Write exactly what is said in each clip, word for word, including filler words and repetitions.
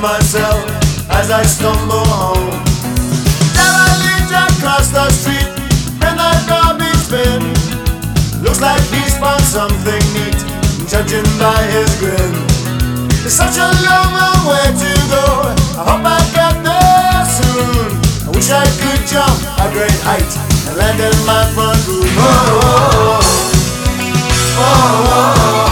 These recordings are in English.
myself as I stumble home. Derelict across the street in the garbage bin. Looks like he's found something neat, judging by his grin. It's such a long, long way to go. I hope I get there soon. I wish I could jump a great height and land in my front room. Oh, oh, oh, oh, oh.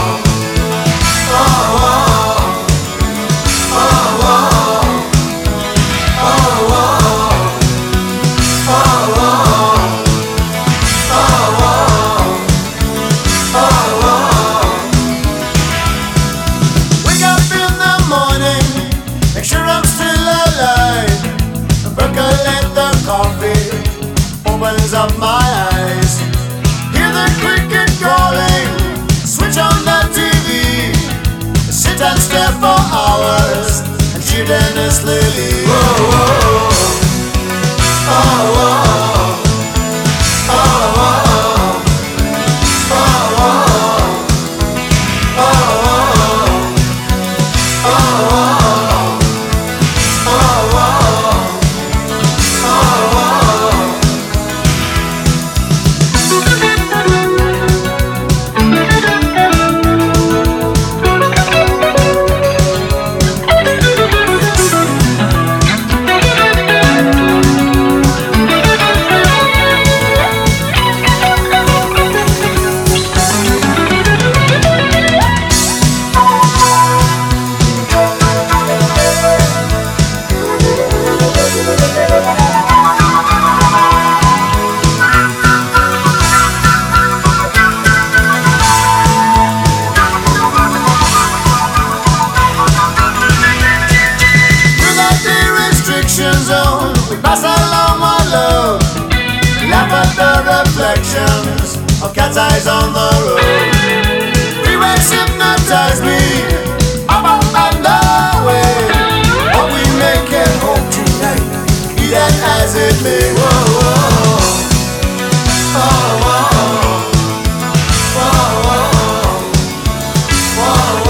Opens up my eyes, hear the cricket calling, switch on the T V, sit and stare for hours, and cheer endlessly. Whoa, whoa, oh, oh, oh, oh, oh, oh, oh, oh, pass along our love, laugh at the reflections of cat's eyes on the road. Freeways hypnotize me, up, up and away. But we make it home tonight, be that as it may. Whoa, whoa, oh, oh, oh, oh, oh, oh, oh.